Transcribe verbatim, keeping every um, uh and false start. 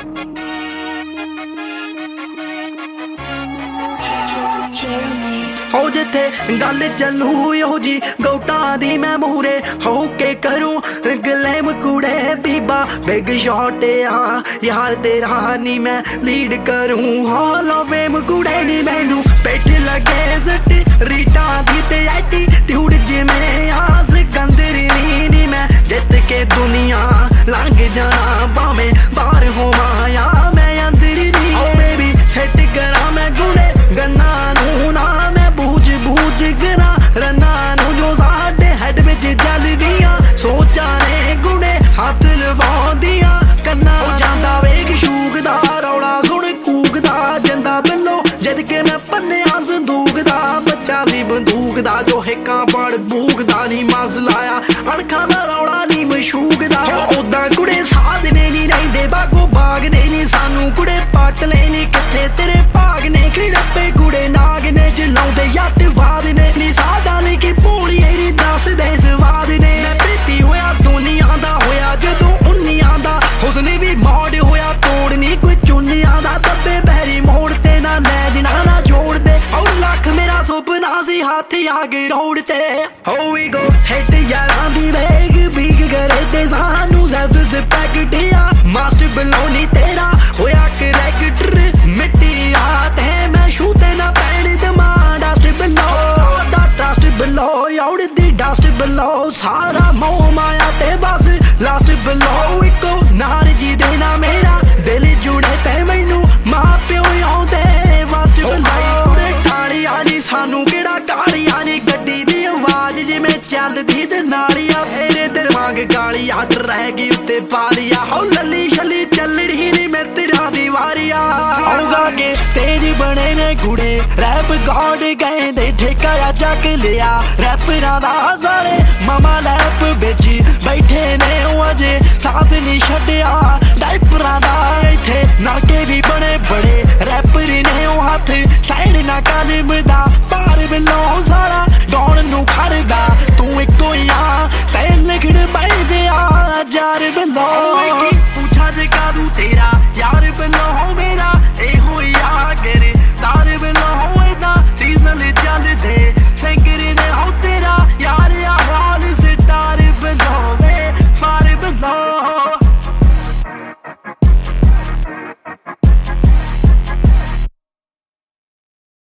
हो जिथे गल चलू हो जी गोटा दी मैं मूरे हो के करूं गलैम कुड़े बीबा बिग शॉट आ यार तेरा नी मैं लीड करूं हॉल ऑफ फेम कुड़े नी मैनू पेट लगे सट रीटा दी ते एटीट्यूड जिमें आस कंदरी नी मैं जित के दुनिया लंघ जाना भावें बाहर होवां या मैं अंदर नी ओ बेबी सेट करा मैं गुणे गन्ना नू ना मैं बूझ बूझ करा रन्ना नू जो साडे हेड विच चलदियां सोचा ने गुणे हथ लवाउंदियां कन्ना जांदा वेग शूकदा रौला सुन कूकदा जंदा बिल्लो जद के मैं पन्निया संदूक दा बच्चा सी बंदूक दा जो हिक्कां पड़ बूकदा नी मस लाया अणखां दा रौला नी मशूक दा ओदां कुड़े साथ ने नी रहिंदे बागो बाग ने नी सानू कुड़े पट लेनी किथे तेरे भाग ने खिड़पे कुड़े नाग ने जलाउंदे जट वाद ने नी साडा ली की भूली नी दसदे स्वाद ने मैं प्रीति होया दुनिया दा होया जदों उन्नियां दा हुस्न भी मौड़ होया तोड़ नी कोई चुनियां दा दब्बे पैरी मोड़ ते ना लै जिना ना जोड़ दे और लख मेरा सुपना सी हाथ आग रोड ते हो वी गो हिट यारां दी वेग बीग करे ते सानू सेल्फ रिस्पेक्ट या मास्टर बलोनी तेरा होया करैक्टर मिट्टी हाथ है मैं शूते ना पैण दमा डस्ट बिलो दा डस्ट बिलो यार दी डस्ट बिलो सारा मोह माया ते बस लास्ट बिलो इको नार जी देना मेरा दिल जुड़े ते मैनू मां प्यो आउंदे फस्ट बिलो ठाड़ियां नी सानू केड़ा कालियां नी गड्डी दी आवाज जिवें चलदी ते नालियां तेरे ते वांग गालियां रह गई उत्ते पालिया हो लली छली चलड़ी नी मैं तेरा दीवारिया आऊगा के तेज बने ने गुड़े रैप गॉड गए दे ठेका चक लिया रैपरां दा साले मामा लैप बिच बैठे ने अजे साथ नी छड्डिया डाइपरां दा इत्थे नाके भी बने बड़े रैपर ने हथ साइड ना कालिम दा पार बिलो सारा गौण नू खड़दा तू इको ही आ ते लिखड़ बैठदे आ जार बिलो